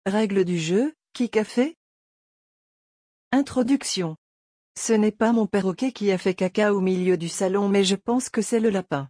Règles du jeu, qui qu'a fait? Introduction. Ce n'est pas mon perroquet qui a fait caca au milieu du salon, mais je pense que c'est le lapin.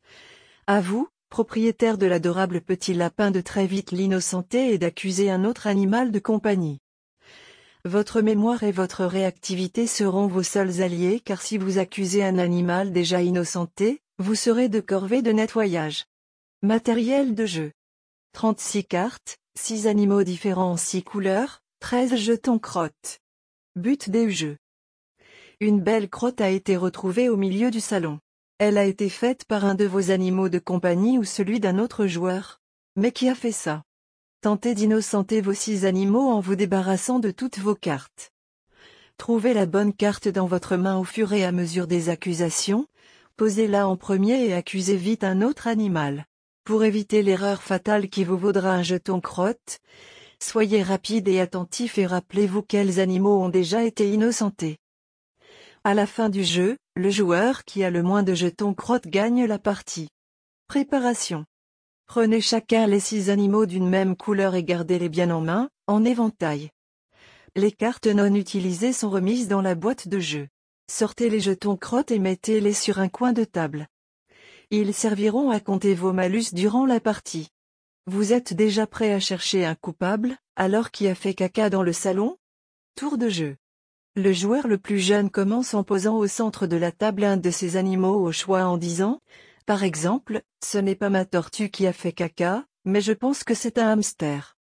À vous, propriétaire de l'adorable petit lapin, de très vite l'innocenter et d'accuser un autre animal de compagnie. Votre mémoire et votre réactivité seront vos seuls alliés, car si vous accusez un animal déjà innocenté, vous serez de corvée de nettoyage. Matériel de jeu. 36 cartes, 6 animaux différents en 6 couleurs, 13 jetons crottes. But des jeux. Une belle crotte a été retrouvée au milieu du salon. Elle a été faite par un de vos animaux de compagnie ou celui d'un autre joueur. Mais qui a fait ça? Tentez d'innocenter vos 6 animaux en vous débarrassant de toutes vos cartes. Trouvez la bonne carte dans votre main au fur et à mesure des accusations, posez-la en premier et accusez vite un autre animal. Pour éviter l'erreur fatale qui vous vaudra un jeton crotte, soyez rapide et attentif et rappelez-vous quels animaux ont déjà été innocentés. À la fin du jeu, le joueur qui a le moins de jetons crottes gagne la partie. Préparation. Prenez chacun les 6 animaux d'une même couleur et gardez-les bien en main, en éventail. Les cartes non utilisées sont remises dans la boîte de jeu. Sortez les jetons crottes et mettez-les sur un coin de table. Ils serviront à compter vos malus durant la partie. Vous êtes déjà prêt à chercher un coupable, alors qui a fait caca dans le salon? Tour de jeu. Le joueur le plus jeune commence en posant au centre de la table un de ses animaux au choix en disant, par exemple, ce n'est pas ma tortue qui a fait caca, mais je pense que c'est un hamster.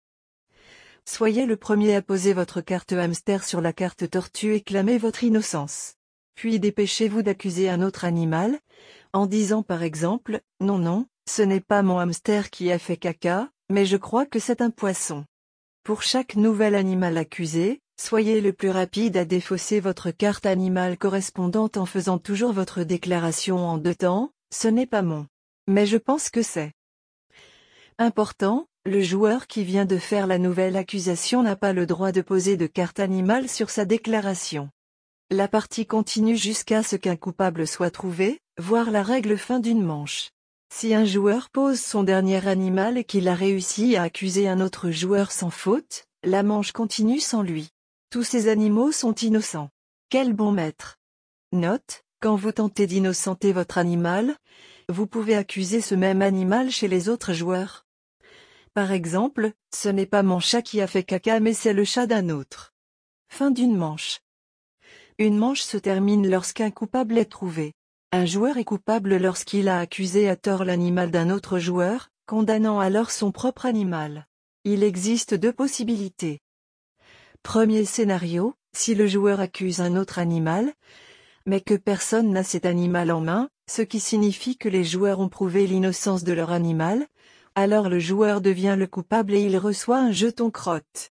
Soyez le premier à poser votre carte hamster sur la carte tortue et clamez votre innocence. Puis dépêchez-vous d'accuser un autre animal, en disant par exemple, non, ce n'est pas mon hamster qui a fait caca, mais je crois que c'est un poisson. Pour chaque nouvel animal accusé, soyez le plus rapide à défausser votre carte animale correspondante en faisant toujours votre déclaration en 2 temps, ce n'est pas mon. Mais je pense que c'est. Important, le joueur qui vient de faire la nouvelle accusation n'a pas le droit de poser de carte animale sur sa déclaration. La partie continue jusqu'à ce qu'un coupable soit trouvé, voire la règle fin d'une manche. Si un joueur pose son dernier animal et qu'il a réussi à accuser un autre joueur sans faute, la manche continue sans lui. Tous ces animaux sont innocents. Quel bon maître! Note, quand vous tentez d'innocenter votre animal, vous pouvez accuser ce même animal chez les autres joueurs. Par exemple, ce n'est pas mon chat qui a fait caca mais c'est le chat d'un autre. Fin d'une manche. Une manche se termine lorsqu'un coupable est trouvé. Un joueur est coupable lorsqu'il a accusé à tort l'animal d'un autre joueur, condamnant alors son propre animal. Il existe 2 possibilités. Premier scénario, si le joueur accuse un autre animal, mais que personne n'a cet animal en main, ce qui signifie que les joueurs ont prouvé l'innocence de leur animal, alors le joueur devient le coupable et il reçoit un jeton crotte.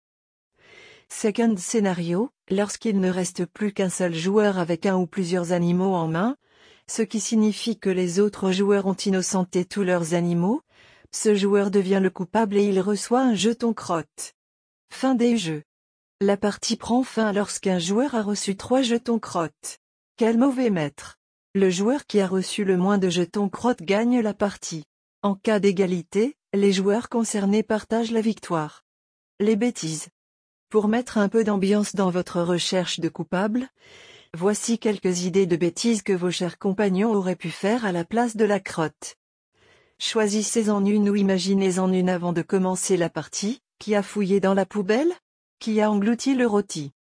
Second scénario, lorsqu'il ne reste plus qu'un seul joueur avec un ou plusieurs animaux en main, ce qui signifie que les autres joueurs ont innocenté tous leurs animaux, ce joueur devient le coupable et il reçoit un jeton crotte. Fin des jeux. La partie prend fin lorsqu'un joueur a reçu 3 jetons crottes. Quel mauvais maître! Le joueur qui a reçu le moins de jetons crottes gagne la partie. En cas d'égalité, les joueurs concernés partagent la victoire. Les bêtises. Pour mettre un peu d'ambiance dans votre recherche de coupables, voici quelques idées de bêtises que vos chers compagnons auraient pu faire à la place de la crotte. Choisissez-en une ou imaginez-en une avant de commencer la partie. Qui a fouillé dans la poubelle? Qui a englouti le rôti?